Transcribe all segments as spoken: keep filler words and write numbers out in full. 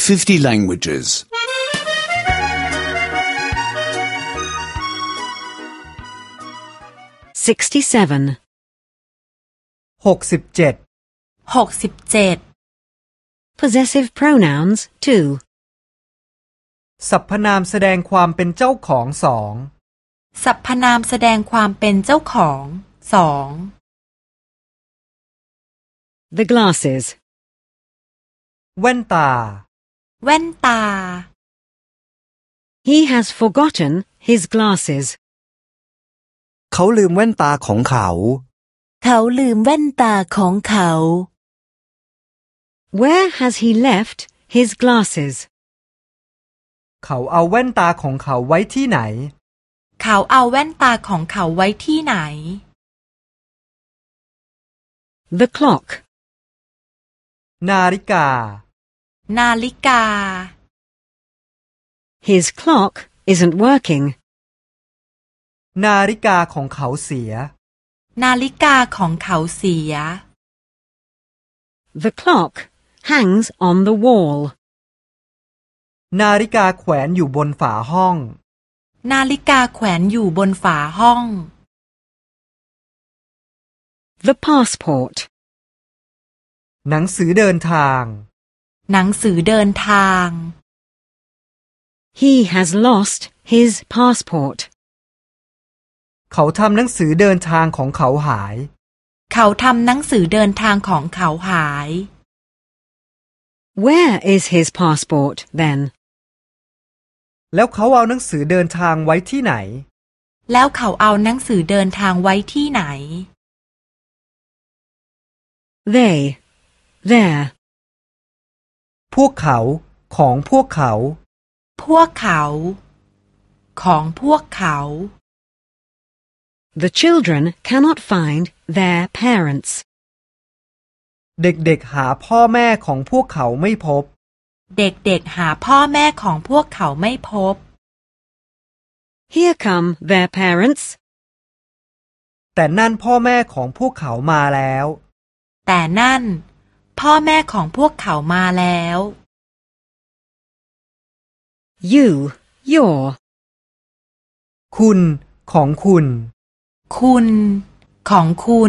fifty languages. sixty-seven. หกสิบเจ็ดหกสิบเจ็ด Possessive pronouns two. สรรพนามแสดงความเป็นเจ้าของสองสรรพนามแสดงความเป็นเจ้าของสอง The glasses. แว่นตาแว่นตา He has forgotten his glasses. เขาลืมแว่นตาของเขาเขาลืมแว่นตาของเขา Where has he left his glasses? เขาเอาแว่นตาของเขาไว้ที่ไหนเขาเอาแว่นตาของเขาไว้ที่ไหน The clock. นาฬิกานาฬิกา His clock isn't working. นาฬิกาของเขาเสียนาฬิกาของเขาเสีย The clock hangs on the wall. นาฬิกาแขวนอยู่บนฝาห้องนาฬิกาแขวนอยู่บนฝาห้อง The passport. หนังสือเดินทางหนังสือเดินทาง He has lost his passport. เขาทำหนังสือเดินทางของเขาหายเขาทำหนังสือเดินทางของเขาหาย Where is his passport then? แล้วเขาเอาหนังสือเดินทางไว้ที่ไหนแล้วเขาเอาหนังสือเดินทางไว้ที่ไหน They. There. พวกเขาของพวกเขาพวกเขา ของพวกเขา The children cannot find their parents. เด็กๆหาพ่อแม่ของพวกเขาไม่พบเด็กๆหาพ่อแม่ของพวกเขาไม่พบ Here come their parents. แต่นั่นพ่อแม่ของพวกเขามาแล้วแต่นั่น พ่อแม่ของพวกเขามาแล้ว You. Your. คุณของคุณคุณ ของคุณ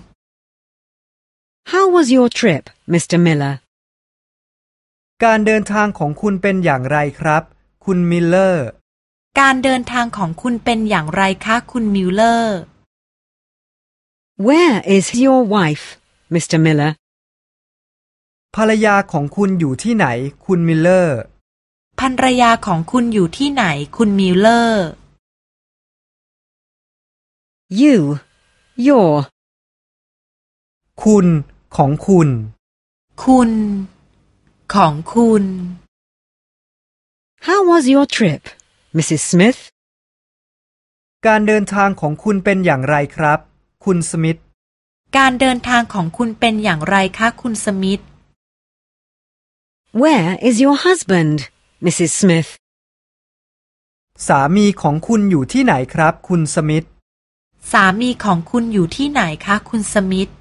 How was your trip, Mister Miller? การเดินทางของคุณเป็นอย่างไรครับ คุณมิลเลอร์การเดินทางของคุณเป็นอย่างไรคะคุณมิลเลอร์ Where is your wife, Mister Miller? ภรรยาของคุณอยู่ที่ไหน คุณมิลเลอร์ภรรยาของคุณอยู่ที่ไหนคุณมิลเลอร์ You. Your. คุณของคุณคุณ ของคุณ How was your trip, Missus Smith? การเดินทางของคุณเป็นอย่างไรครับ คุณสมิธการเดินทางของคุณเป็นอย่างไรคะคุณสมิธ Where is your husband, Missus Smith? สามีของคุณอยู่ที่ไหนครับ คุณสมิธสามีของคุณอยู่ที่ไหนคะคุณสมิธ